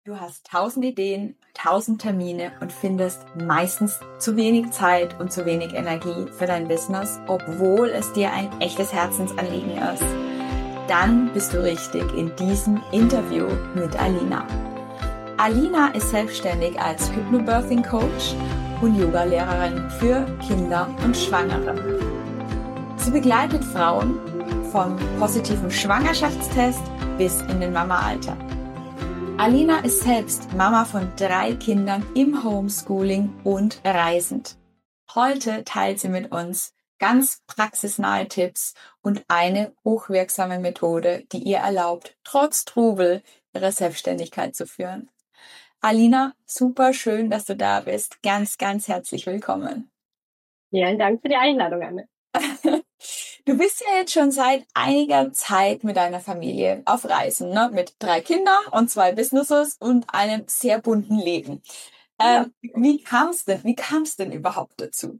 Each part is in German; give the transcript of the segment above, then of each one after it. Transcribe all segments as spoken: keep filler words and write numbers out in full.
Du hast tausend Ideen, tausend Termine und findest meistens zu wenig Zeit und zu wenig Energie für dein Business, obwohl es dir ein echtes Herzensanliegen ist. Dann bist du richtig in diesem Interview mit Alina. Alina ist selbstständig als Hypnobirthing Coach und Yoga-Lehrerin für Kinder und Schwangere. Sie begleitet Frauen vom positiven Schwangerschaftstest bis in den Mama-Alltag. Alina ist selbst Mama von drei Kindern im Homeschooling und reisend. Heute teilt sie mit uns ganz praxisnahe Tipps und eine hochwirksame Methode, die ihr erlaubt, trotz Trubel ihre Selbstständigkeit zu führen. Alina, super schön, dass du da bist. Ganz, ganz herzlich willkommen. Vielen Dank für die Einladung, Anne. Du bist ja jetzt schon seit einiger Zeit mit deiner Familie auf Reisen, ne? Mit drei Kindern und zwei Businesses und einem sehr bunten Leben. Ähm, ja. Wie kam es denn? Wie kam es denn überhaupt dazu?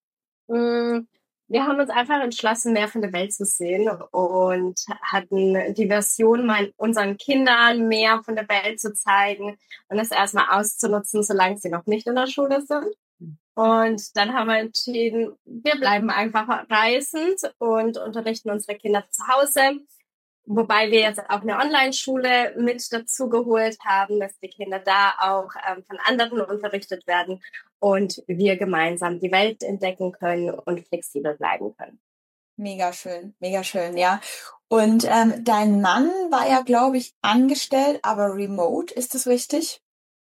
Wir haben uns einfach entschlossen, mehr von der Welt zu sehen und hatten die Version, mal unseren Kindern mehr von der Welt zu zeigen und es erstmal auszunutzen, solange sie noch nicht in der Schule sind. Und dann haben wir entschieden, wir bleiben einfach reisend und unterrichten unsere Kinder zu Hause. Wobei wir jetzt auch eine Online-Schule mit dazu geholt haben, dass die Kinder da auch ähm, von anderen unterrichtet werden und wir gemeinsam die Welt entdecken können und flexibel bleiben können. Mega schön, mega schön, ja. Und ähm, dein Mann war ja, glaube ich, angestellt, aber remote, ist das richtig?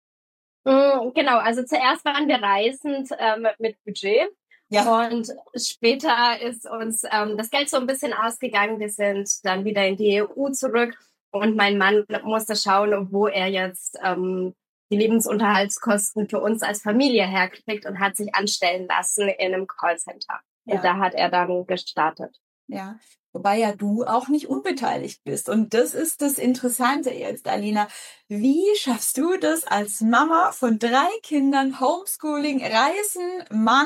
Genau, also zuerst waren wir reisend ähm, mit Budget. Ja. Und später ist uns ähm, das Geld so ein bisschen ausgegangen. Wir sind dann wieder in die E U zurück und mein Mann musste schauen, wo er jetzt ähm, die Lebensunterhaltskosten für uns als Familie herkriegt und hat sich anstellen lassen in einem Callcenter. Ja. Und da hat er dann gestartet. Ja, wobei ja du auch nicht unbeteiligt bist. Und das ist das Interessante jetzt, Alina. Wie schaffst du das als Mama von drei Kindern, Homeschooling, Reisen, Mann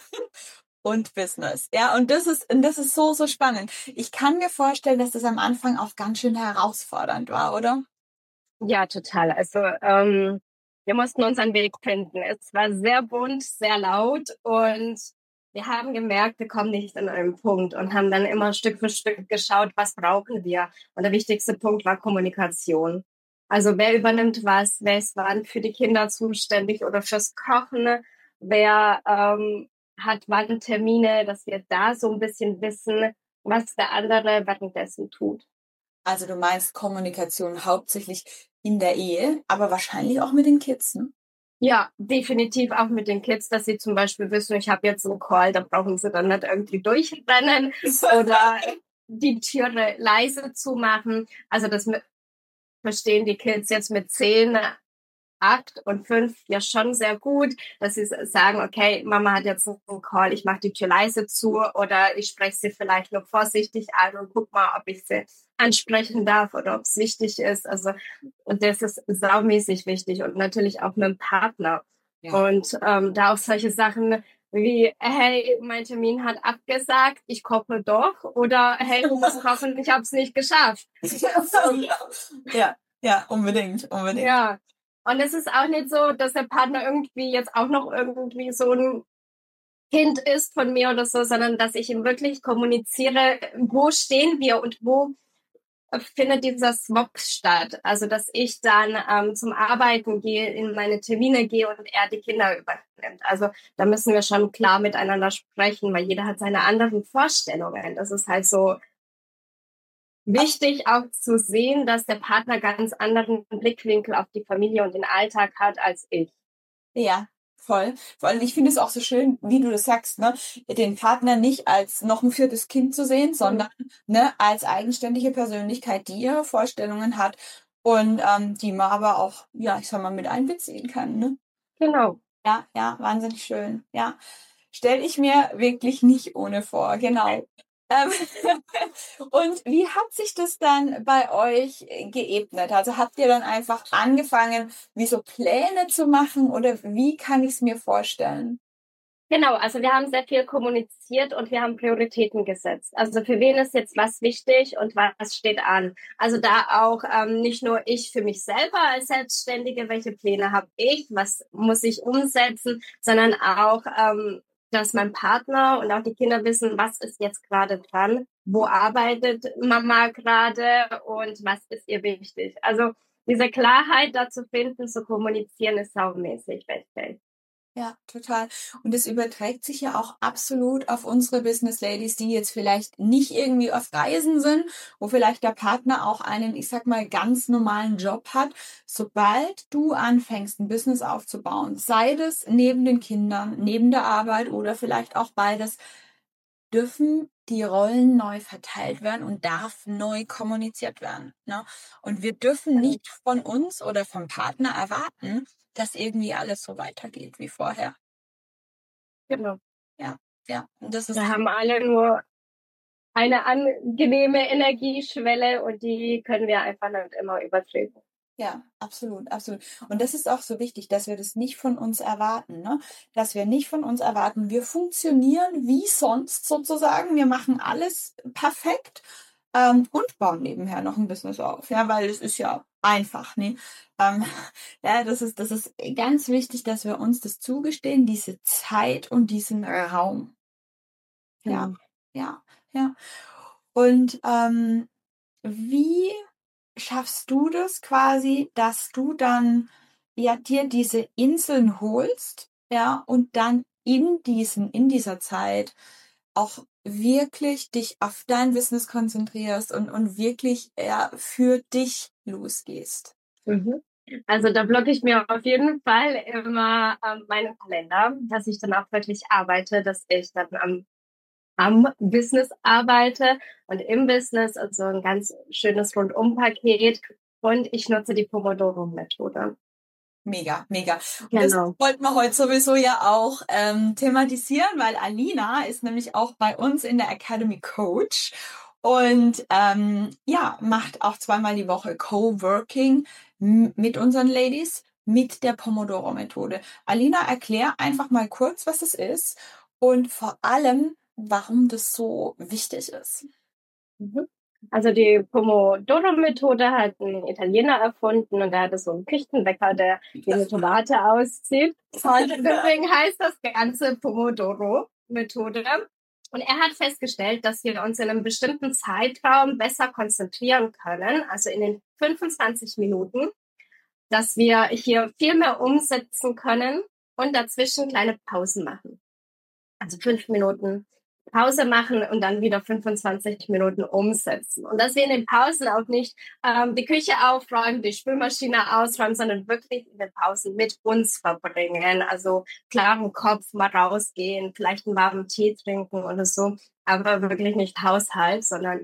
und Business? Ja, und das ist, und das ist so, so spannend. Ich kann mir vorstellen, dass das am Anfang auch ganz schön herausfordernd war, oder? Ja, total. Also ähm, wir mussten unseren Weg finden. Es war sehr bunt, sehr laut und wir haben gemerkt, wir kommen nicht an einen Punkt und haben dann immer Stück für Stück geschaut, was brauchen wir. Und der wichtigste Punkt war Kommunikation. Also wer übernimmt was, wer ist wann für die Kinder zuständig oder fürs Kochen, wer ähm, hat wann Termine, dass wir da so ein bisschen wissen, was der andere währenddessen tut. Also du meinst Kommunikation hauptsächlich in der Ehe, aber wahrscheinlich auch mit den Kids, ne? Ja, definitiv auch mit den Kids, dass sie zum Beispiel wissen, ich habe jetzt einen Call, da brauchen sie dann nicht irgendwie durchrennen oder die Türe leise zumachen. Also das verstehen die Kids jetzt mit zehn, acht und fünf ja schon sehr gut, dass sie sagen, okay, Mama hat jetzt einen Call, ich mache die Tür leise zu oder ich spreche sie vielleicht nur vorsichtig an und guck mal, ob ich sie ansprechen darf oder ob es wichtig ist. Also und das ist saumäßig wichtig und natürlich auch mit dem Partner. Ja. Und ähm, da auch solche Sachen wie, hey, mein Termin hat abgesagt, ich koche doch oder hey, du musst kochen, ich habe es nicht geschafft. Ja, ja, unbedingt, unbedingt. Ja. Und es ist auch nicht so, dass der Partner irgendwie jetzt auch noch irgendwie so ein Kind ist von mir oder so, sondern dass ich ihm wirklich kommuniziere, wo stehen wir und wo findet dieser Swap statt. Also, dass ich dann ähm, zum Arbeiten gehe, in meine Termine gehe und er die Kinder übernimmt. Also, da müssen wir schon klar miteinander sprechen, weil jeder hat seine anderen Vorstellungen. Das ist halt so wichtig auch zu sehen, dass der Partner ganz anderen Blickwinkel auf die Familie und den Alltag hat als ich. Ja, voll. Vor allem, ich finde es auch so schön, wie du das sagst, ne, den Partner nicht als noch ein viertes Kind zu sehen, sondern mhm. ne, als eigenständige Persönlichkeit, die ihre Vorstellungen hat und ähm, die man aber auch, ja, ich sag mal, mit einbeziehen kann, ne? Genau. Ja, ja, wahnsinnig schön. Ja, stelle ich mir wirklich nicht ohne vor, genau. Ähm, und wie hat sich das dann bei euch geebnet? Also habt ihr dann einfach angefangen, wie so Pläne zu machen oder wie kann ich es mir vorstellen? Genau, also wir haben sehr viel kommuniziert und wir haben Prioritäten gesetzt. Also für wen ist jetzt was wichtig und was steht an? Also da auch ähm, nicht nur ich für mich selber als Selbstständige, welche Pläne habe ich, was muss ich umsetzen, sondern auch, ähm, dass mein Partner und auch die Kinder wissen, was ist jetzt gerade dran, wo arbeitet Mama gerade und was ist ihr wichtig. Also diese Klarheit da zu finden, zu kommunizieren, ist saumäßig wichtig. Ja, total. Und das überträgt sich ja auch absolut auf unsere Business Ladies, die jetzt vielleicht nicht irgendwie auf Reisen sind, wo vielleicht der Partner auch einen, ich sag mal, ganz normalen Job hat. Sobald du anfängst, ein Business aufzubauen, sei das neben den Kindern, neben der Arbeit oder vielleicht auch beides, dürfen die Rollen neu verteilt werden und darf neu kommuniziert werden. Ne? Und wir dürfen nicht von uns oder vom Partner erwarten, dass irgendwie alles so weitergeht wie vorher. Genau. Ja, ja. Und das ist Wir haben alle nur eine angenehme Energieschwelle und die können wir einfach nicht immer übertreten. ja, absolut, absolut. Und das ist auch so wichtig, dass wir das nicht von uns erwarten, ne? Dass wir nicht von uns erwarten, wir funktionieren wie sonst sozusagen, wir machen alles perfekt ähm, und bauen nebenher noch ein Business auf, ja, weil es ist ja einfach, ne? Ähm, ja, das ist, das ist ganz wichtig, dass wir uns das zugestehen, diese Zeit und diesen Raum. Ja, Genau. ja, ja. Und ähm, wie schaffst du das quasi, dass du dann ja dir diese Inseln holst, ja, und dann in diesen, in dieser Zeit auch wirklich dich auf dein Business konzentrierst und, und wirklich ja, für dich losgehst? Mhm. Also da blocke ich mir auf jeden Fall immer ähm, meinen Kalender, dass ich dann auch wirklich arbeite, dass ich dann am, am Business arbeite und im Business, also ein ganz schönes Rundum-Paket. Und ich nutze die Pomodoro-Methode. Mega, mega. Und das Genau. wollten wir heute sowieso ja auch ähm, thematisieren, weil Alina ist nämlich auch bei uns in der Academy Coach und ähm, ja, macht auch zweimal die Woche Coworking m- mit unseren Ladies mit der Pomodoro-Methode. Alina, erklär einfach mal kurz, was es ist und vor allem, warum das so wichtig ist. Mhm. Also die Pomodoro-Methode hat ein Italiener erfunden und der hatte so einen Küchenwecker, der wie eine Tomate auszieht. Und deswegen heißt das Ganze Pomodoro-Methode. Und er hat festgestellt, dass wir uns in einem bestimmten Zeitraum besser konzentrieren können, also in den fünfundzwanzig Minuten, dass wir hier viel mehr umsetzen können und dazwischen kleine Pausen machen. Also fünf Minuten Pause machen und dann wieder fünfundzwanzig Minuten umsetzen. Und dass wir in den Pausen auch nicht ähm, die Küche aufräumen, die Spülmaschine ausräumen, sondern wirklich in den Pausen mit uns verbringen. Also klaren Kopf mal rausgehen, vielleicht einen warmen Tee trinken oder so, aber wirklich nicht Haushalt, sondern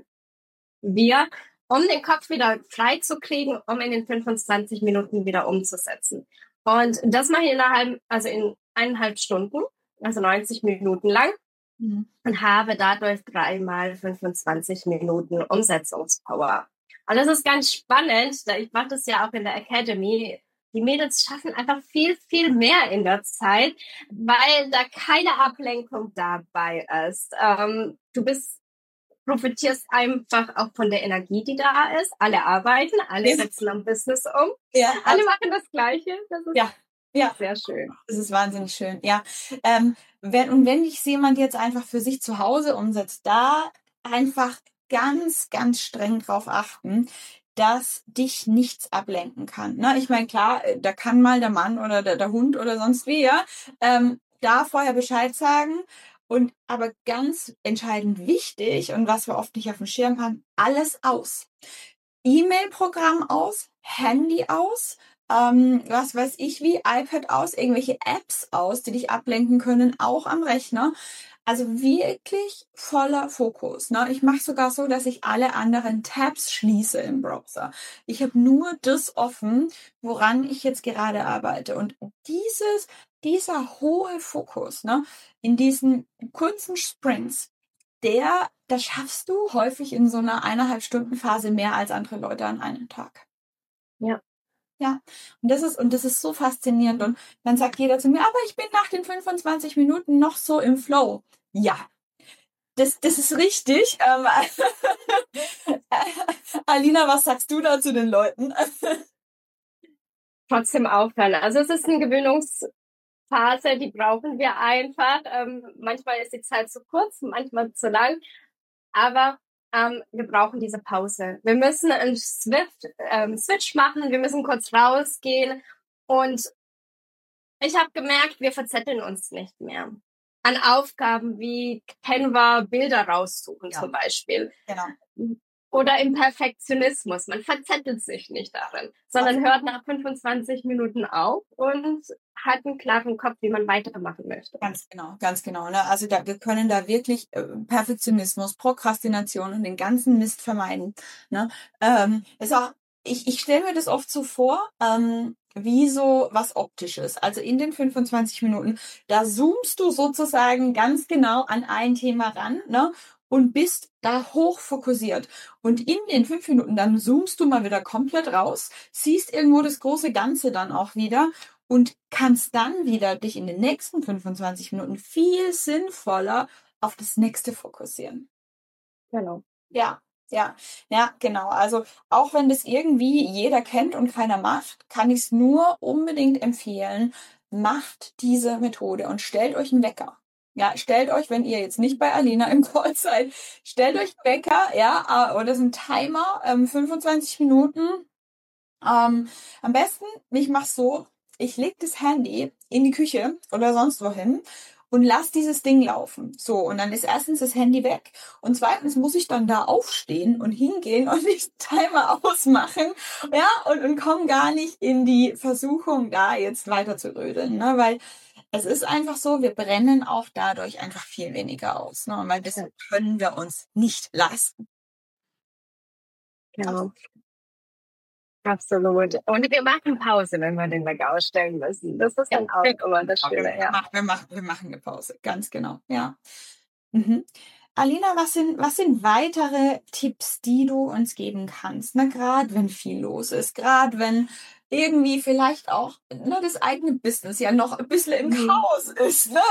wir, um den Kopf wieder frei zu kriegen, um in den fünfundzwanzig Minuten wieder umzusetzen. Und das mache ich innerhalb, also in eineinhalb Stunden, also neunzig Minuten lang Mhm. und habe dadurch dreimal fünfundzwanzig Minuten Umsetzungspower. Und das ist ganz spannend, da ich mache das ja auch in der Academy. Die Mädels schaffen einfach viel, viel mehr in der Zeit, weil da keine Ablenkung dabei ist. Ähm, du bist profitierst einfach auch von der Energie, die da ist. Alle arbeiten, alle setzen am Business um, Ja, alle machen das Gleiche. Das ist ja, ja. sehr schön. Das ist wahnsinnig schön, ja. Ähm, wenn, und wenn dich jemand jetzt einfach für sich zu Hause umsetzt, da einfach ganz, ganz streng drauf achten, dass dich nichts ablenken kann. Ne? Ich meine, klar, äh, da kann mal der Mann oder der, der Hund oder sonst wie, ja, ähm, da vorher Bescheid sagen. Und aber ganz entscheidend wichtig und was wir oft nicht auf dem Schirm haben, alles aus. E-Mail-Programm aus, Handy aus, ähm, was weiß ich wie, iPad aus, irgendwelche Apps aus, die dich ablenken können, auch am Rechner. Also wirklich voller Fokus. Ne? Ich mache sogar so, dass ich alle anderen Tabs schließe im Browser. Ich habe nur das offen, woran ich jetzt gerade arbeite. Und dieses, dieser hohe Fokus, ne, in diesen kurzen Sprints, der, das schaffst du häufig in so einer eineinhalb Stunden Phase mehr als andere Leute an einem Tag. Ja. Ja. Und das ist, und das ist so faszinierend. Und dann sagt jeder zu mir, aber ich bin nach den fünfundzwanzig Minuten noch so im Flow. Ja, das, das ist richtig. Ähm, Alina, was sagst du da zu den Leuten? Trotzdem aufhören. Also es ist eine Gewöhnungsphase, die brauchen wir einfach. Ähm, manchmal ist die Zeit zu kurz, manchmal zu lang. Aber ähm, wir brauchen diese Pause. Wir müssen einen Swift, ähm, Switch machen, wir müssen kurz rausgehen. Und ich habe gemerkt, wir verzetteln uns nicht mehr. An Aufgaben wie Canva Bilder raussuchen Ja. zum Beispiel. Genau. Oder im Perfektionismus. Man verzettelt sich nicht darin, sondern hört nach fünfundzwanzig Minuten auf und hat einen klaren Kopf, wie man weitermachen möchte. Ganz genau, ganz genau. Ne? Also da, wir können da wirklich äh, Perfektionismus, Prokrastination und den ganzen Mist vermeiden. Ne? Ähm, ist auch, ich ich stelle mir das oft so vor, ähm, wie so was Optisches. Also in den fünfundzwanzig Minuten, da zoomst du sozusagen ganz genau an ein Thema ran, ne? Und bist da hoch fokussiert. Und in den fünf Minuten, dann zoomst du mal wieder komplett raus, siehst irgendwo das große Ganze dann auch wieder und kannst dann wieder dich in den nächsten fünfundzwanzig Minuten viel sinnvoller auf das nächste fokussieren. Genau. Ja, ja, ja, genau. Also auch wenn das irgendwie jeder kennt und keiner macht, kann ich es nur unbedingt empfehlen, macht diese Methode und stellt euch einen Wecker. Ja, stellt euch, wenn ihr jetzt nicht bei Alina im Call seid, stellt euch einen Wecker, ja, äh, oder so ein Timer, ähm, fünfundzwanzig Minuten. Ähm, am besten, ich mach's so, ich leg das Handy in die Küche oder sonst wohin und lass dieses Ding laufen. So, und dann ist erstens das Handy weg und zweitens muss ich dann da aufstehen und hingehen und den Timer ausmachen, ja, und, und komme gar nicht in die Versuchung, da jetzt weiter zu rödeln, ne, weil es ist einfach so, wir brennen auch dadurch einfach viel weniger aus, ne, weil das können wir uns nicht leisten. Genau. Absolut. Und wir machen Pause, wenn wir den Wecker ausstellen müssen. Das ist dann auch immer das Schöne, ja. Wir machen, wir machen eine Pause, ganz genau, ja. Mhm. Alina, was sind, was sind weitere Tipps, die du uns geben kannst? Na, gerade wenn viel los ist, gerade wenn irgendwie vielleicht auch ne, das eigene Business ja noch ein bisschen im Mhm. Chaos ist. Ne?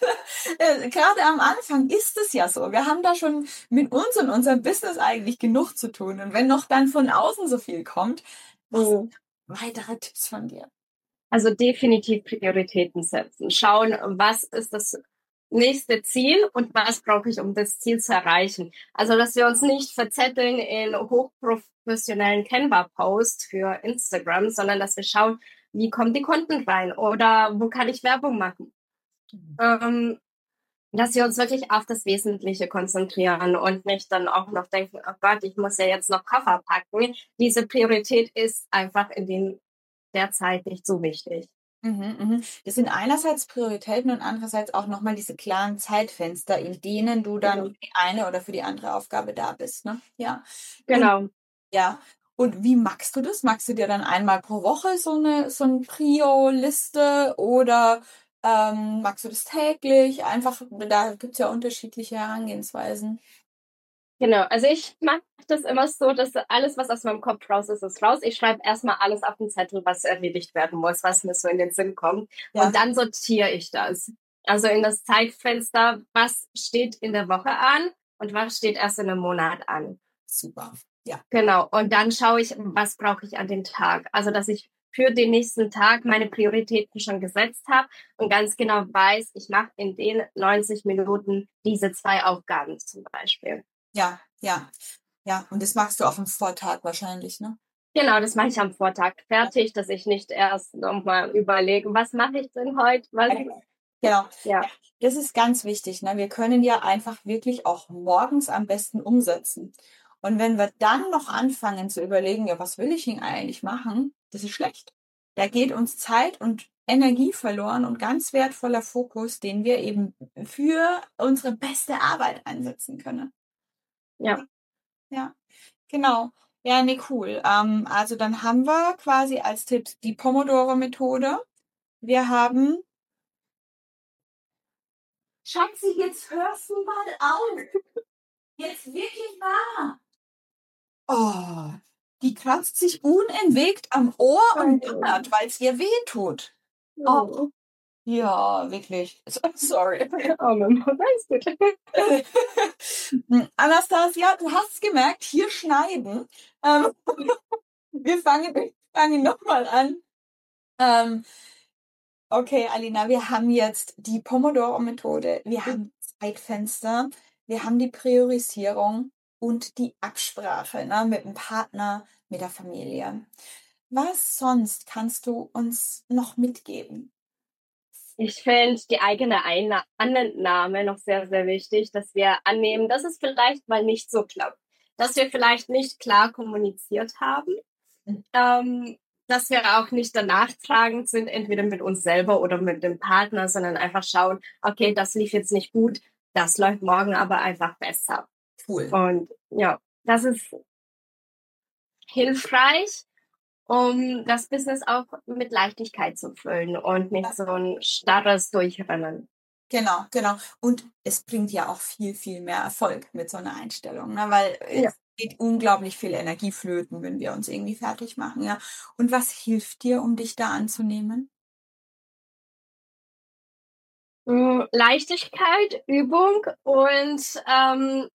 äh, gerade am Anfang ist es ja so. Wir haben da schon mit uns und unserem Business eigentlich genug zu tun. Und wenn noch dann von außen so viel kommt, was sind weitere Tipps von dir? Also definitiv Prioritäten setzen. Schauen, was ist das nächste Ziel und was brauche ich, um das Ziel zu erreichen. Also, dass wir uns nicht verzetteln in hochprofessionellen Canva-Posts für Instagram, sondern dass wir schauen, wie kommen die Kunden rein oder wo kann ich Werbung machen. Mhm. Ähm, dass wir uns wirklich auf das Wesentliche konzentrieren und nicht dann auch noch denken, oh Gott, ich muss ja jetzt noch Koffer packen. Diese Priorität ist einfach in den der Zeit nicht so wichtig. Mhm, mhm. Das sind einerseits Prioritäten und andererseits auch nochmal diese klaren Zeitfenster, in denen du dann für die eine oder für die andere Aufgabe da bist, ne? Ja. Genau. Und, ja. Und wie magst du das? Magst du dir dann einmal pro Woche so eine, so eine Prio-Liste oder ähm, magst du das täglich? Einfach, da gibt's ja unterschiedliche Herangehensweisen. Genau, also ich mache das immer so, dass alles, was aus meinem Kopf raus ist, ist raus. Ich schreibe erstmal alles auf den Zettel, was erledigt werden muss, was mir so in den Sinn kommt. Ja. Und dann sortiere ich das. Also in das Zeitfenster, was steht in der Woche an und was steht erst in einem Monat an. Super, ja. Genau, und dann schaue ich, was brauche ich an den Tag. Also dass ich für den nächsten Tag meine Prioritäten schon gesetzt habe und ganz genau weiß, ich mache in den neunzig Minuten diese zwei Aufgaben zum Beispiel. Ja, ja, ja. Und das machst du auf dem Vortag wahrscheinlich, ne? Genau, das mache ich am Vortag fertig, dass ich nicht erst nochmal überlege, was mache ich denn heute? Was? Genau. Ja. Das ist ganz wichtig. Ne? Wir können ja einfach wirklich auch morgens am besten umsetzen. Und wenn wir dann noch anfangen zu überlegen, ja, was will ich denn eigentlich machen? Das ist schlecht. Da geht uns Zeit und Energie verloren und ganz wertvoller Fokus, den wir eben für unsere beste Arbeit einsetzen können. Ja. Ja, genau. Ja, nee, cool. Ähm, also dann haben wir quasi als Tipp die Pomodoro-Methode. Wir haben Schatzi, jetzt hörst du mal auf. Jetzt wirklich wahr. Oh, die kratzt sich unentwegt am Ohr und jammert, weil es ihr weh tut. Oh. Ja, wirklich. Sorry. Oh, Mama, alles gut. Anastasia, du hast gemerkt, hier schneiden. Ähm, wir fangen, wir fangen nochmal an. Ähm, okay, Alina, wir haben jetzt die Pomodoro-Methode, wir haben Zeitfenster, wir haben die Priorisierung und die Absprache, ne, mit dem Partner, mit der Familie. Was sonst kannst du uns noch mitgeben? Ich finde die eigene Einna- Annahme noch sehr, sehr wichtig, dass wir annehmen, dass es vielleicht mal nicht so klappt, dass wir vielleicht nicht klar kommuniziert haben, mhm. ähm, dass wir auch nicht danach tragend sind, entweder mit uns selber oder mit dem Partner, sondern einfach schauen, okay, das lief jetzt nicht gut, das läuft morgen aber einfach besser. Cool. Und ja, das ist hilfreich, um das Business auch mit Leichtigkeit zu füllen und nicht so ein starres Durchrennen. Genau, genau. Und es bringt ja auch viel, viel mehr Erfolg mit so einer Einstellung, ne? Weil ja. Es geht unglaublich viel Energie flöten, wenn wir uns irgendwie fertig machen, ja. Und was hilft dir, um dich da anzunehmen? Leichtigkeit, Übung und ähm,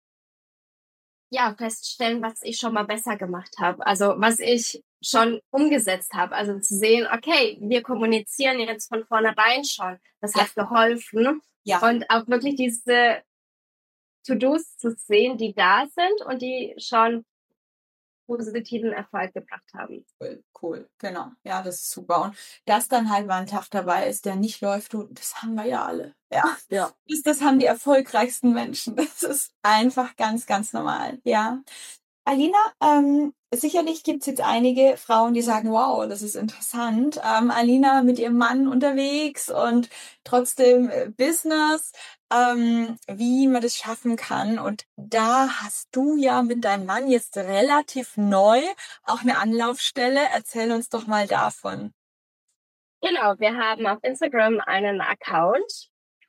ja, feststellen, was ich schon mal besser gemacht habe. Also was ich schon umgesetzt habe. Also zu sehen, okay, wir kommunizieren jetzt von vornherein schon. Das ja. hat geholfen. Ja. Und auch wirklich diese To-Dos zu sehen, die da sind und die schon positiven Erfolg gebracht haben. Cool, cool, genau. Ja, das ist super. Und dass dann halt mal ein Tag dabei ist, der nicht läuft, du, das haben wir ja alle. Ja, ja. Das, das haben die erfolgreichsten Menschen. Das ist einfach ganz, ganz normal. Ja. Alina, ähm, sicherlich gibt es jetzt einige Frauen, die sagen, wow, das ist interessant. Ähm, Alina mit ihrem Mann unterwegs und trotzdem äh, Business, ähm, wie man das schaffen kann. Und da hast du ja mit deinem Mann jetzt relativ neu auch eine Anlaufstelle. Erzähl uns doch mal davon. Genau, wir haben auf Instagram einen Account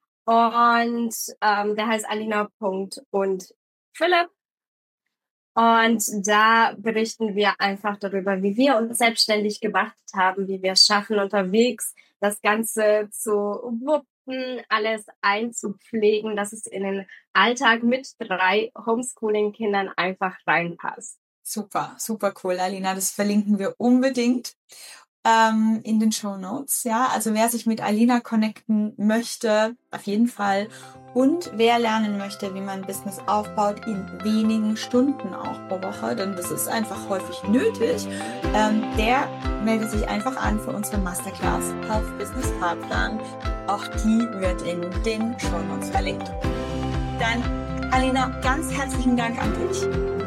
und ähm, der heißt alina punkt und Philipp. Und da berichten wir einfach darüber, wie wir uns selbstständig gemacht haben, wie wir es schaffen, unterwegs das Ganze zu wuppen, alles einzupflegen, dass es in den Alltag mit drei Homeschooling-Kindern einfach reinpasst. Super, super cool, Alina. Das verlinken wir unbedingt ähm, in den Shownotes. Ja, also wer sich mit Alina connecten möchte, auf jeden Fall. Und wer lernen möchte, wie man ein Business aufbaut, in wenigen Stunden auch pro Woche, denn das ist einfach häufig nötig, ähm, der meldet sich einfach an für unsere Masterclass Health Business Fahrplan. Auch die wird in den Shownotes verlinkt. Dann, Alina, ganz herzlichen Dank an dich.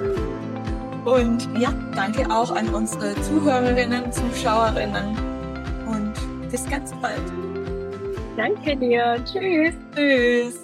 Und ja, danke auch an unsere Zuhörerinnen, Zuschauerinnen. Und bis ganz bald. Danke dir. Tschüss. Tschüss.